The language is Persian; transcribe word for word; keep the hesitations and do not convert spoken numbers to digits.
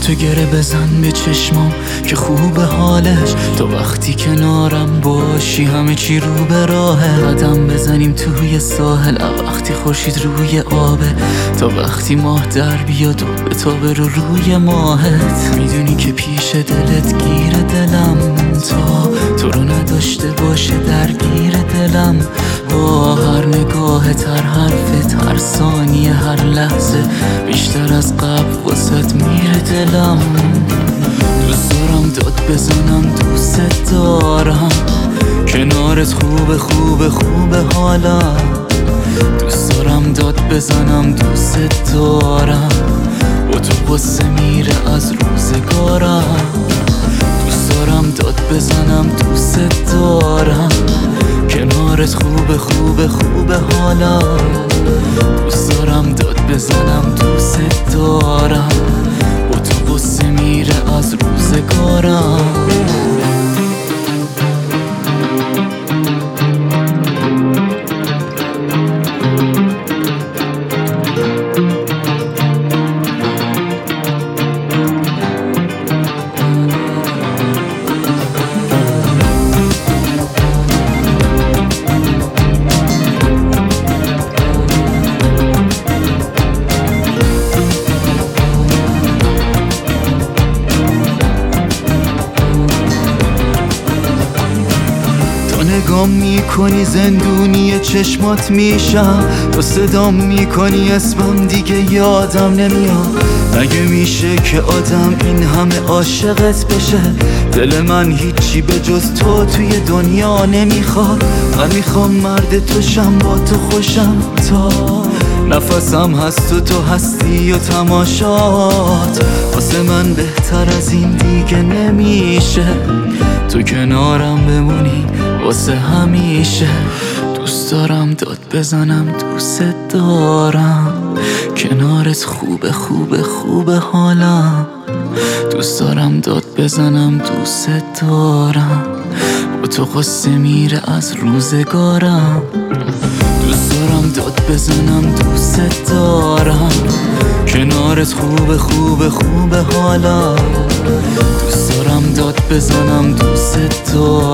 تو گره بزن به چشمام که خوب حالش، تو وقتی کنارم باشی همه چی رو به راهه. قدم بزنیم توی ساحل وقتی خورشید روی آبه، تا وقتی ماه در بیاد و بتابه رو روی ماهت. میدونی که پیش دلت گیر دلم، تا تو رو نداشته باشه درگیر دلم. با هر نگاهت، هر حرفت، هر ثانیه، هر لحظه بیشتر از قبل واسه میره دلم. دوست دارم داد بزنم، دوست دارم کنارت، خوبه خوبه خوبه حالا. دوست دارم داد بزنم، دوست دارم با تو قصه میره از روزگارم. دوست دارم داد بزنم، دوست دارم کنارت، خوبه خوبه خوبه حالا. دوست دارم داد بزنم، دوست دارم با تو قصه میره از روزگارم. نگام میکنی زندونی چشمات میشم، تو صدام میکنی اسمم دیگه یادم نمیاد. مگه میشه که آدم این همه عاشقت بشه؟ دل من هیچی به جز تو توی دنیا نمیخواد. من میخوام مرد توشم، با تو خوشم، تا نفسم هست و تو هستی و تماشات. واسه من بهتر از این دیگه نمیشه، تو کنارم بمونی واسه همیشه. دوست دارم داد بزنم، دوست دارم کنارت، خوبه خوبه خوبه حالا. دوست دارم داد بزنم، دوست دارم با تو قصه میره از روزگارم. دوست دارم داد بزنم، دوست دارم کنارت، خوبه خوبه خوبه حالا. دوست دارم داد بزنم، دوست دارم